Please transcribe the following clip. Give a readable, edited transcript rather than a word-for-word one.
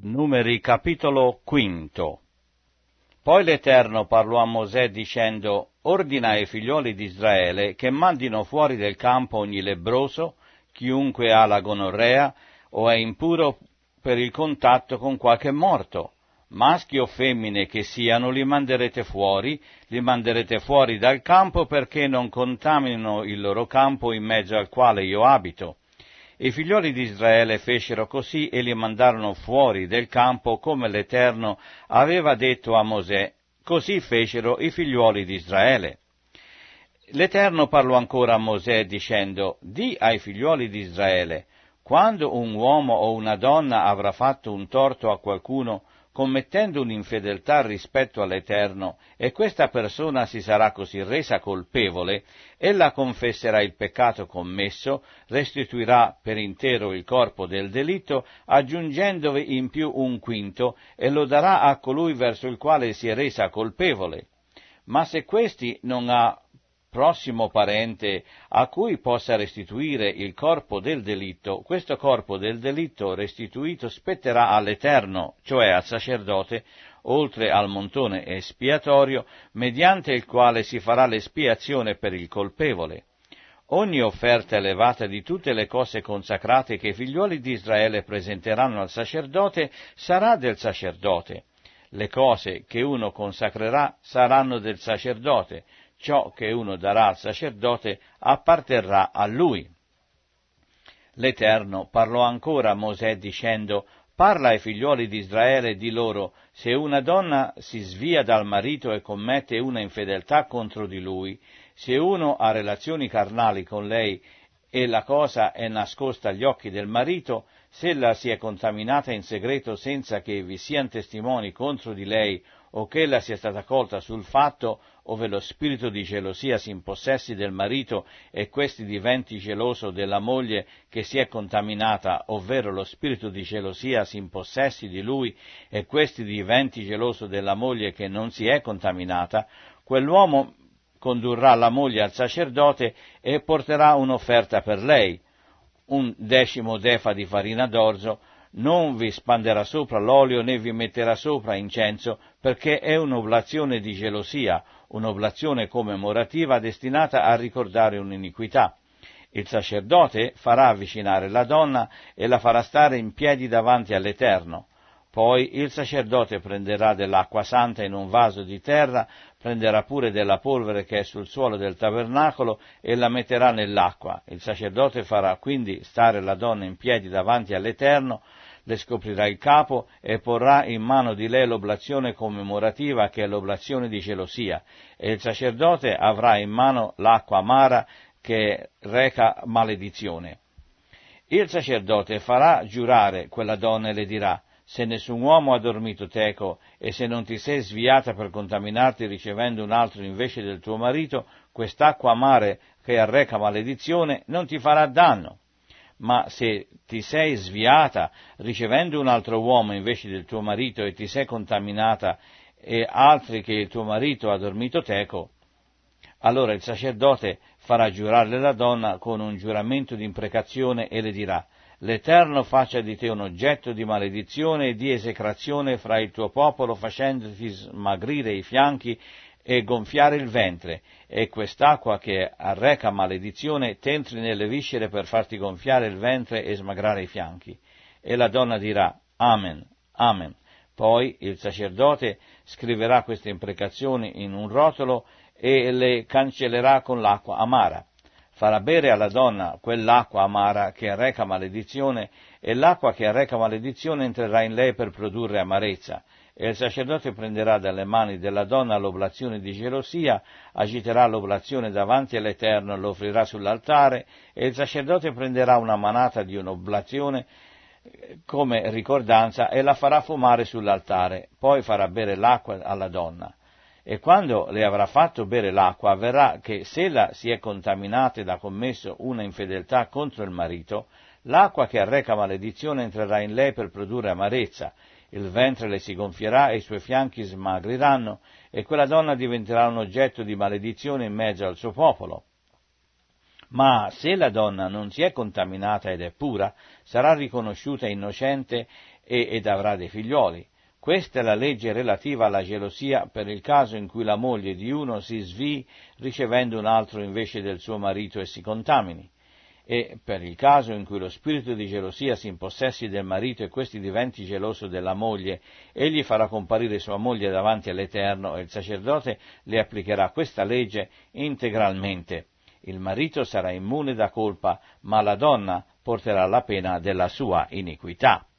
Numeri capitolo 5. Poi l'Eterno parlò a Mosè dicendo: ordina ai figlioli di Israele che mandino fuori del campo ogni lebbroso, chiunque ha la gonorrea o è impuro per il contatto con qualche morto. Maschi o femmine che siano li manderete fuori dal campo perché non contaminino il loro campo in mezzo al quale io abito. I figlioli di Israele fecero così e li mandarono fuori del campo come l'Eterno aveva detto a Mosè. Così fecero i figlioli di Israele. L'Eterno parlò ancora a Mosè dicendo: di ai figlioli di Israele: quando un uomo o una donna avrà fatto un torto a qualcuno, commettendo un'infedeltà rispetto all'Eterno, e questa persona si sarà così resa colpevole, ella confesserà il peccato commesso, restituirà per intero il corpo del delitto, aggiungendovi in più un quinto, e lo darà a colui verso il quale si è resa colpevole. Ma se questi non ha prossimo parente a cui possa restituire il corpo del delitto, questo corpo del delitto restituito spetterà all'Eterno, cioè al sacerdote, oltre al montone espiatorio, mediante il quale si farà l'espiazione per il colpevole. Ogni offerta elevata di tutte le cose consacrate che i figlioli di Israele presenteranno al sacerdote sarà del sacerdote. Le cose che uno consacrerà saranno del sacerdote. Ciò che uno darà al sacerdote apparterrà a lui. L'Eterno parlò ancora a Mosè dicendo: parla ai figlioli di Israele e di loro: se una donna si svia dal marito e commette una infedeltà contro di lui, se uno ha relazioni carnali con lei e la cosa è nascosta agli occhi del marito, se ella si è contaminata in segreto senza che vi siano testimoni contro di lei, o che ella sia stata colta sul fatto, ove lo spirito di gelosia si impossessi del marito e questi diventi geloso della moglie che si è contaminata, ovvero lo spirito di gelosia si impossessi di lui e questi diventi geloso della moglie che non si è contaminata, quell'uomo condurrà la moglie al sacerdote e porterà un'offerta per lei, 1/10 d'efa di farina d'orzo. Non vi spanderà sopra l'olio né vi metterà sopra incenso, perché è un'oblazione di gelosia, un'oblazione commemorativa destinata a ricordare un'iniquità. Il sacerdote farà avvicinare la donna e la farà stare in piedi davanti all'Eterno. Poi il sacerdote prenderà dell'acqua santa in un vaso di terra, prenderà pure della polvere che è sul suolo del tabernacolo e la metterà nell'acqua. Il sacerdote farà quindi stare la donna in piedi davanti all'Eterno, le scoprirà il capo e porrà in mano di lei l'oblazione commemorativa che è l'oblazione di gelosia, e il sacerdote avrà in mano l'acqua amara che reca maledizione. Il sacerdote farà giurare quella donna e le dirà: se nessun uomo ha dormito teco e se non ti sei sviata per contaminarti ricevendo un altro invece del tuo marito, quest'acqua amara che arreca maledizione non ti farà danno. Ma se ti sei sviata ricevendo un altro uomo invece del tuo marito e ti sei contaminata e altri che il tuo marito ha dormito teco, allora il sacerdote farà giurare la donna con un giuramento di imprecazione e le dirà: l'Eterno faccia di te un oggetto di maledizione e di esecrazione fra il tuo popolo, facendoti smagrire i fianchi e gonfiare il ventre, e quest'acqua che arreca maledizione t'entri nelle viscere per farti gonfiare il ventre e smagrare i fianchi. E la donna dirà: Amen, Amen. Poi il sacerdote scriverà queste imprecazioni in un rotolo e le cancellerà con l'acqua amara. Farà bere alla donna quell'acqua amara che arreca maledizione, e l'acqua che arreca maledizione entrerà in lei per produrre amarezza. E il sacerdote prenderà dalle mani della donna l'oblazione di gelosia, agiterà l'oblazione davanti all'Eterno e lo offrirà sull'altare, e il sacerdote prenderà una manata di un'oblazione come ricordanza e la farà fumare sull'altare. Poi farà bere l'acqua alla donna. E quando le avrà fatto bere l'acqua, avverrà che se ella si è contaminata ed ha commesso una infedeltà contro il marito, l'acqua che arreca maledizione entrerà in lei per produrre amarezza, il ventre le si gonfierà e i suoi fianchi smagriranno, e quella donna diventerà un oggetto di maledizione in mezzo al suo popolo. Ma se la donna non si è contaminata ed è pura, sarà riconosciuta innocente ed avrà dei figlioli. Questa è la legge relativa alla gelosia per il caso in cui la moglie di uno si svii ricevendo un altro invece del suo marito e si contamini, e per il caso in cui lo spirito di gelosia si impossessi del marito e questi diventi geloso della moglie, egli farà comparire sua moglie davanti all'Eterno e il sacerdote le applicherà questa legge integralmente. Il marito sarà immune da colpa, ma la donna porterà la pena della sua iniquità.